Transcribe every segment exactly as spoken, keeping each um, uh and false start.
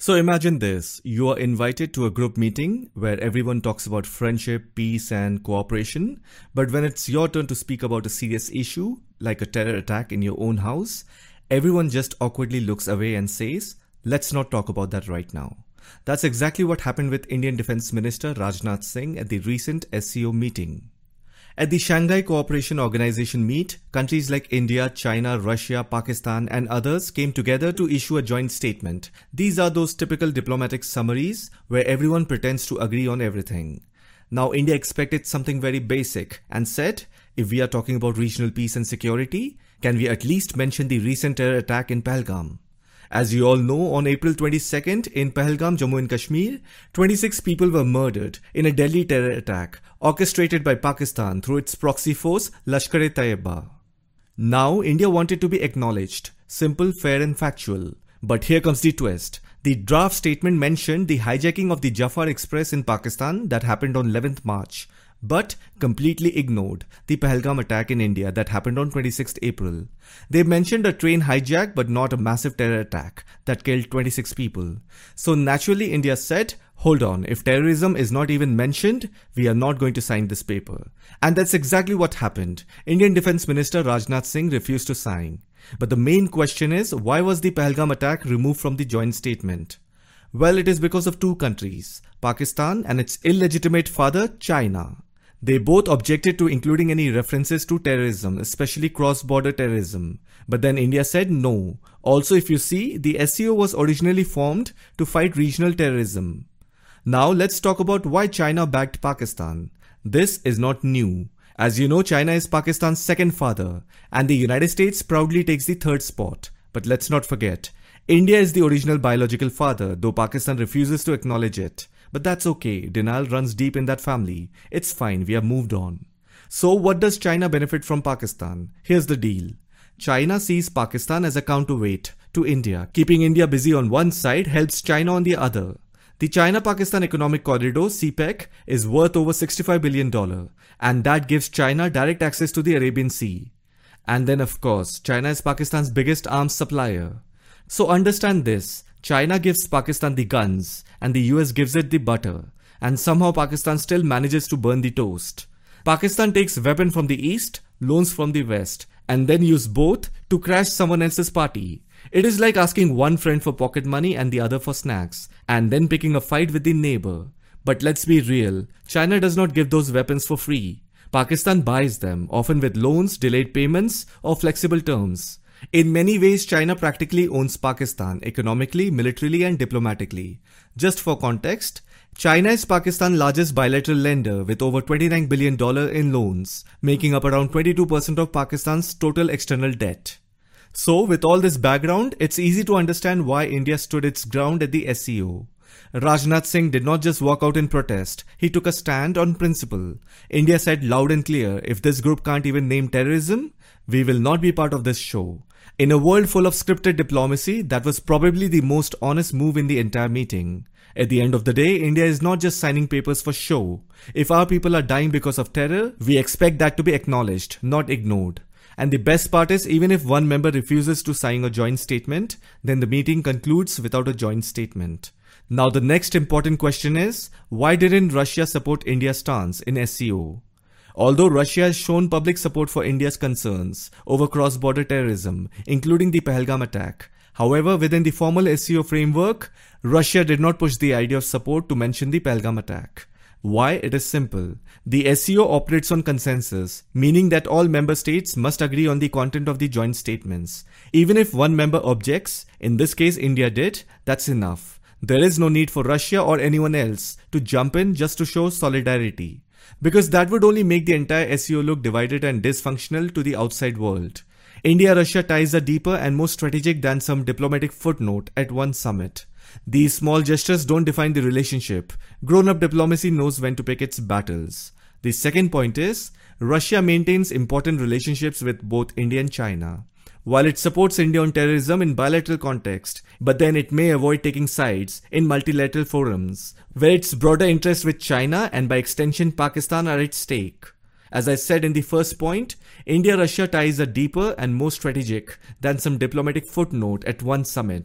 So imagine this, you are invited to a group meeting where everyone talks about friendship, peace and cooperation, but when it's your turn to speak about a serious issue, like a terror attack in your own house, everyone just awkwardly looks away and says, let's not talk about that right now. That's exactly what happened with Indian Defence Minister Rajnath Singh at the recent S C O meeting. At the Shanghai Cooperation Organization meet, countries like India, China, Russia, Pakistan and others came together to issue a joint statement. These are those typical diplomatic summaries where everyone pretends to agree on everything. Now India expected something very basic and said, if we are talking about regional peace and security, can we at least mention the recent terror attack in Pahalgam? As you all know, on April twenty-second in Pahalgam, Jammu and Kashmir, twenty-six people were murdered in a deadly terror attack orchestrated by Pakistan through its proxy force Lashkar-e-Taiba. Now, India wanted to be acknowledged, simple, fair and factual. But here comes the twist. The draft statement mentioned the hijacking of the Jafar Express in Pakistan that happened on eleventh March. But completely ignored the Pahalgam attack in India that happened on twenty-sixth April. They mentioned a train hijack but not a massive terror attack that killed twenty-six people. So naturally India said, hold on, if terrorism is not even mentioned, we are not going to sign this paper. And that's exactly what happened. Indian Defence Minister Rajnath Singh refused to sign. But the main question is, why was the Pahalgam attack removed from the joint statement? Well, it is because of two countries, Pakistan and its illegitimate father, China. They both objected to including any references to terrorism, especially cross-border terrorism. But then India said no. Also, if you see, the S C O was originally formed to fight regional terrorism. Now let's talk about why China backed Pakistan. This is not new. As you know, China is Pakistan's second father, and the United States proudly takes the third spot. But let's not forget, India is the original biological father, though Pakistan refuses to acknowledge it. But that's okay, denial runs deep in that family. It's fine, we have moved on. So what does China benefit from Pakistan? Here's the deal. China sees Pakistan as a counterweight to India. Keeping India busy on one side helps China on the other. The China-Pakistan Economic Corridor, C P E C, is worth over sixty-five billion dollars, and that gives China direct access to the Arabian Sea. And then of course, China is Pakistan's biggest arms supplier. So understand this. China gives Pakistan the guns and the U S gives it the butter, and somehow Pakistan still manages to burn the toast. Pakistan takes weapon from the east, loans from the west, and then use both to crash someone else's party. It is like asking one friend for pocket money and the other for snacks, and then picking a fight with the neighbor. But let's be real, China does not give those weapons for free. Pakistan buys them, often with loans, delayed payments, or flexible terms. In many ways, China practically owns Pakistan economically, militarily and diplomatically. Just for context, China is Pakistan's largest bilateral lender with over twenty-nine billion dollars in loans, making up around twenty-two percent of Pakistan's total external debt. So with all this background, it's easy to understand why India stood its ground at the S C O. Rajnath Singh did not just walk out in protest, he took a stand on principle. India said loud and clear, if this group can't even name terrorism, we will not be part of this show. In a world full of scripted diplomacy, that was probably the most honest move in the entire meeting. At the end of the day, India is not just signing papers for show. If our people are dying because of terror, we expect that to be acknowledged, not ignored. And the best part is, even if one member refuses to sign a joint statement, then the meeting concludes without a joint statement. Now the next important question is, why didn't Russia support India's stance in S C O? Although Russia has shown public support for India's concerns over cross-border terrorism, including the Pahalgam attack. However, within the formal S C O framework, Russia did not push the idea of support to mention the Pahalgam attack. Why? It is simple. The S C O operates on consensus, meaning that all member states must agree on the content of the joint statements. Even if one member objects, in this case India did, that's enough. There is no need for Russia or anyone else to jump in just to show solidarity. Because that would only make the entire S C O look divided and dysfunctional to the outside world. India-Russia ties are deeper and more strategic than some diplomatic footnote at one summit. These small gestures don't define the relationship. Grown-up diplomacy knows when to pick its battles. The second point is, Russia maintains important relationships with both India and China. While it supports India on terrorism in bilateral context, but then it may avoid taking sides in multilateral forums, where its broader interests with China and by extension Pakistan are at stake. As I said in the first point, India-Russia ties are deeper and more strategic than some diplomatic footnote at one summit.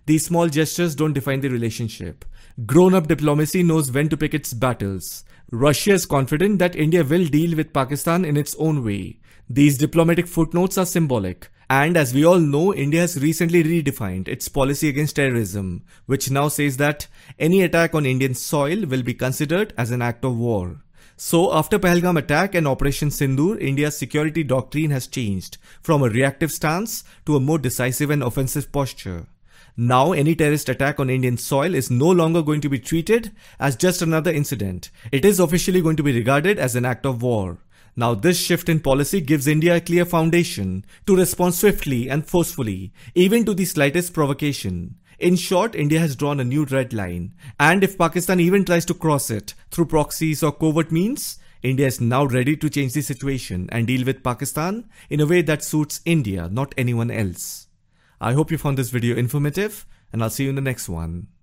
These small gestures don't define the relationship. Grown-up diplomacy knows when to pick its battles. Russia is confident that India will deal with Pakistan in its own way. These diplomatic footnotes are symbolic. And as we all know, India has recently redefined its policy against terrorism, which now says that any attack on Indian soil will be considered as an act of war. So after Pahalgam attack and Operation Sindoor, India's security doctrine has changed from a reactive stance to a more decisive and offensive posture. Now any terrorist attack on Indian soil is no longer going to be treated as just another incident. It is officially going to be regarded as an act of war. Now this shift in policy gives India a clear foundation to respond swiftly and forcefully, even to the slightest provocation. In short, India has drawn a new red line, and if Pakistan even tries to cross it through proxies or covert means, India is now ready to change the situation and deal with Pakistan in a way that suits India, not anyone else. I hope you found this video informative, and I'll see you in the next one.